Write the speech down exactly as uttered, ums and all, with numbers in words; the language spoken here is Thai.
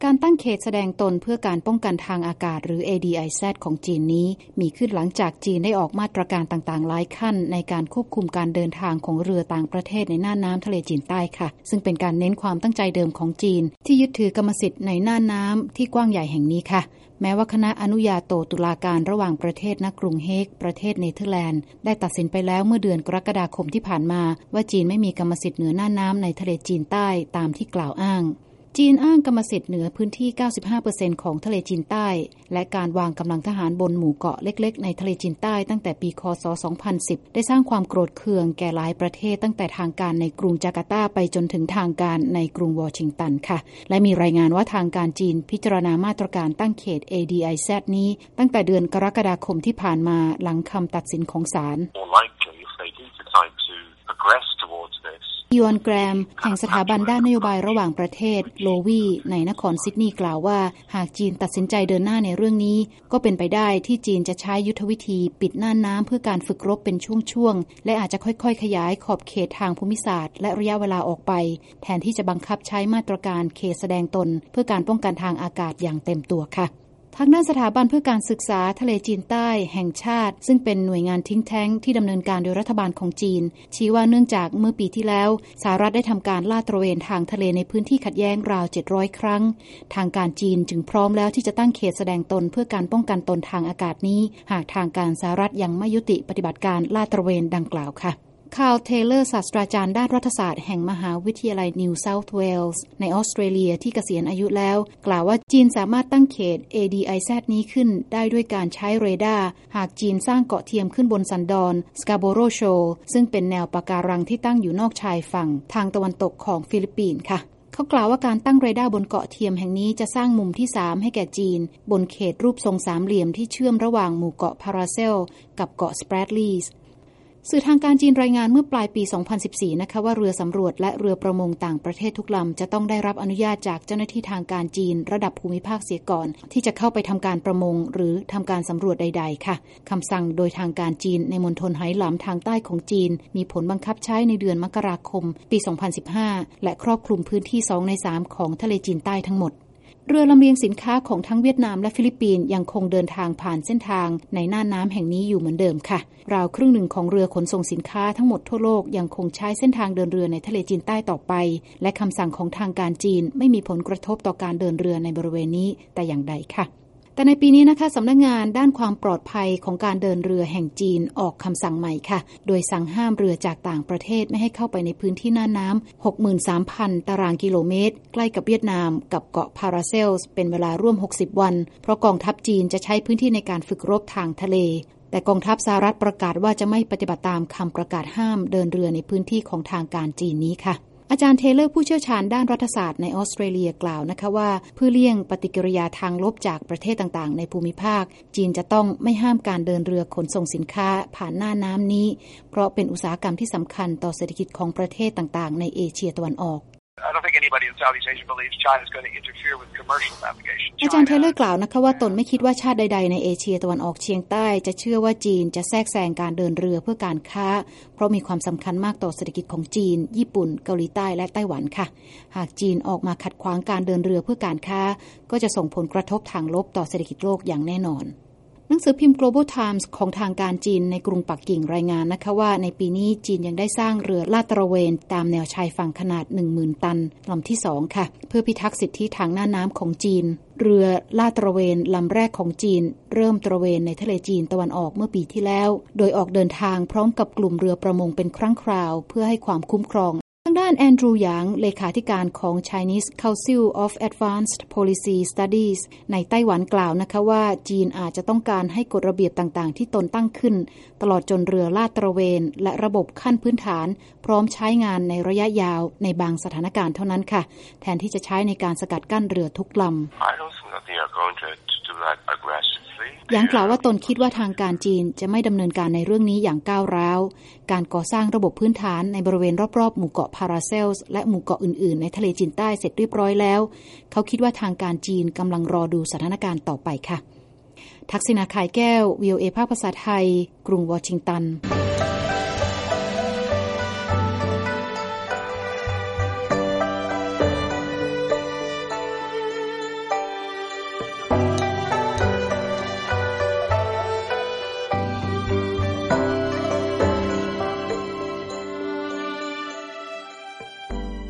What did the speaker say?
การตั้งเขตแสดงตนเพื่อการป้องกันทางอากาศหรือ เอ ดี ไอ แซด ของจีนนี้มีขึ้นหลังจากจีนได้ออกมาตรการต่างๆหลายขั้นในการควบคุมการเดินทางของเรือต่างประเทศในน่านน้ำทะเลจีนใต้ค่ะซึ่งเป็นการเน้นความตั้งใจเดิมของจีนที่ยึดถือกรรมสิทธิ์ในน่านน้ำที่กว้างใหญ่แห่งนี้ค่ะแม้ว่าคณะอนุญาโตตุลาการระหว่างประเทศณกรุงเฮกประเทศเนเธอร์แลนด์ได้ตัดสินไปแล้วเมื่อเดือนกรกฎาคมที่ผ่านมาว่าจีนไม่มีกรรมสิทธิ์เหนือน่านน้ำในทะเลจีนใต้ตามที่กล่าวอ้างจีนอ้างกรรมสิทธิ์เหนือพื้นที่ เก้าสิบห้าเปอร์เซ็นต์ ของทะเลจีนใต้และการวางกำลังทหารบนหมู่เกาะเล็กๆในทะเลจีนใต้ตั้งแต่ปีค.ศ. สองพันสิบได้สร้างความโกรธเคืองแก่หลายประเทศตั้งแต่ทางการในกรุงจาการ์ตาไปจนถึงทางการในกรุงวอชิงตันค่ะและมีรายงานว่าทางการจีนพิจารณามาตรการตั้งเขต เอ ดี ไอ แซด นี้ตั้งแต่เดือนกรกฎาคมที่ผ่านมาหลังคำตัดสินของศาลยอนแกรมแห่งสถาบันด้านนโยบายระหว่างประเทศโลวีในนครซิดนีย์กล่าวว่าหากจีนตัดสินใจเดินหน้าในเรื่องนี้ก็เป็นไปได้ที่จีนจะใช้ยุทธวิธีปิดน่านน้ำเพื่อการฝึกรบเป็นช่วงๆและอาจจะค่อยๆขยายขอบเขตทางภูมิศาสตร์และระยะเวลาออกไปแทนที่จะบังคับใช้มาตรการเขตแสดงตนเพื่อการป้องกันทางอากาศอย่างเต็มตัวค่ะทางด้านสถาบันเพื่อการศึกษาทะเลจีนใต้แห่งชาติซึ่งเป็นหน่วยงานทิ้งแท้งที่ดำเนินการโดยรัฐบาลของจีนชี้ว่าเนื่องจากเมื่อปีที่แล้วสหรัฐได้ทำการลาดตระเวนทางทะเลในพื้นที่ขัดแย้งราวเจ็ดร้อยครั้งทางการจีนจึงพร้อมแล้วที่จะตั้งเขตแสดงตนเพื่อการป้องกันตนทางอากาศนี้หากทางการสหรัฐยังไม่ยุติปฏิบัติการลาดตระเวนดังกล่าวค่ะคาร์ล เทเลอร์ศาสตราจารย์ด้านรัฐศาสตร์แห่งมหาวิทยาลัยนิวเซาท์เวลส์ในออสเตรเลียที่เกษียณอายุแล้วกล่าวว่าจีนสามารถตั้งเขต เอ ดี ไอ แซด นี้ขึ้นได้ด้วยการใช้เรดาร์หากจีนสร้างเกาะเทียมขึ้นบนสันดอนสกาโบโรโชซึ่งเป็นแนวปะการังที่ตั้งอยู่นอกชายฝั่งทางตะวันตกของฟิลิปปินส์ค่ะเขากล่าวว่าการตั้งเรดาร์บนเกาะเทียมแห่งนี้จะสร้างมุมที่สามให้แก่จีนบนเขตรูปทรงสามเหลี่ยมที่เชื่อมระหว่างหมู่เกาะพาราเซลกับเกาะสเปรดลีสสื่อทางการจีนรายงานเมื่อปลายปีสองพันสิบสี่นะคะว่าเรือสำรวจและเรือประมงต่างประเทศทุกลำจะต้องได้รับอนุญาตจากเจ้าหน้าที่ทางการจีนระดับภูมิภาคเสียก่อนที่จะเข้าไปทำการประมงหรือทำการสำรวจใดๆค่ะคำสั่งโดยทางการจีนในมณฑลไหหลำทางใต้ของจีนมีผลบังคับใช้ในเดือนมกราคมปีสองพันสิบห้าและครอบคลุมพื้นที่สองในสามของทะเลจีนใต้ทั้งหมดเรือลำเลียงสินค้าของทั้งเวียดนามและฟิลิปปินส์ยังคงเดินทางผ่านเส้นทางในน่านน้ำแห่งนี้อยู่เหมือนเดิมค่ะราวครึ่งหนึ่งของเรือขนส่งสินค้าทั้งหมดทั่วโลกยังคงใช้เส้นทางเดินเรือในทะเลจีนใต้ต่อไปและคำสั่งของทางการจีนไม่มีผลกระทบต่อการเดินเรือในบริเวณนี้แต่อย่างใดค่ะแต่ในปีนี้นะคะสำนักงานด้านความปลอดภัยของการเดินเรือแห่งจีนออกคำสั่งใหม่ค่ะโดยสั่งห้ามเรือจากต่างประเทศไม่ให้เข้าไปในพื้นที่น่านน้ำ หกหมื่นสามพัน ตารางกิโลเมตรใกล้กับเวียดนามกับเกาะพาราเซลส์เป็นเวลาร่วมหกสิบวันเพราะกองทัพจีนจะใช้พื้นที่ในการฝึกรบทางทะเลแต่กองทัพสหรัฐประกาศว่าจะไม่ปฏิบัติตามคำประกาศห้ามเดินเรือในพื้นที่ของทางการจีนนี้ค่ะอาจารย์เทเลอร์ผู้เชี่ยวชาญด้านรัฐศาสตร์ในออสเตรเลียกล่าวนะคะว่าเพื่อเลี่ยงปฏิกิริยาทางลบจากประเทศต่างๆในภูมิภาคจีนจะต้องไม่ห้ามการเดินเรือขนส่งสินค้าผ่านหน้าน้ำนี้เพราะเป็นอุตสาหกรรมที่สำคัญต่อเศรษฐกิจของประเทศต่างๆในเอเชียตะวันออกI don't think anybody in Southeast Asia believes China is going to interfere with commercial navigation. อาจารย์เทเลอร์กล่าวนะคะว่าตนไม่คิดว่าชาติใดๆในเอเชียตะวันออกเฉียงใต้จะเชื่อว่าจีนจะแทรกแซงการเดินเรือเพื่อการค้าเพราะมีความสำคัญมากต่อเศรษฐกิจของจีนญี่ปุ่นเกาหลีใต้และไต้หวันค่ะหากจีนออกมาขัดขวางการเดินเรือเพื่อการค้าก็จะส่งผลกระทบทางลบต่อเศรษฐกิจโลกอย่างแน่นอนหนังสือพิมพ์ Global Times ของทางการจีนในกรุงปักกิ่งรายงานนะคะว่าในปีนี้จีนยังได้สร้างเรือลาดตระเวนตามแนวชายฝั่งขนาด หนึ่งหมื่น ตันลำที่สองค่ะเพื่อพิทักษ์สิทธิทางหน้าน้ำของจีนเรือลาดตระเวนลำแรกของจีนเริ่มตระเวนในทะเลจีนตะวันออกเมื่อปีที่แล้วโดยออกเดินทางพร้อมกับกลุ่มเรือประมงเป็นครั้งคราวเพื่อให้ความคุ้มครองทางด้านแอนดรูว์หยางเลขาธิการของ Chinese Council of Advanced Policy Studies ในไต้หวันกล่าวนะคะว่าจีนอาจจะต้องการให้กฎระเบียบต่างๆที่ตนตั้งขึ้นตลอดจนเรือลาดตระเวนและระบบขั้นพื้นฐานพร้อมใช้งานในระยะยาวในบางสถานการณ์เท่านั้นค่ะแทนที่จะใช้ในการสกัดกั้นเรือทุกลำหยางกล่าวว่าตนคิดว่าทางการจีนจะไม่ดำเนินการในเรื่องนี้อย่างก้าวร้าวการก่อสร้างระบบพื้นฐานในบริเวณรอบๆหมู่เกาะพาราเซลส์และหมู่เกาะอื่นๆในทะเลจีนใต้เสร็จเรียบร้อยแล้วเขาคิดว่าทางการจีนกำลังรอดูสถานการณ์ต่อไปค่ะทักษิณา ข่ายแก้ว วี โอ เอ ภาคภาษาไทยกรุงวอชิงตัน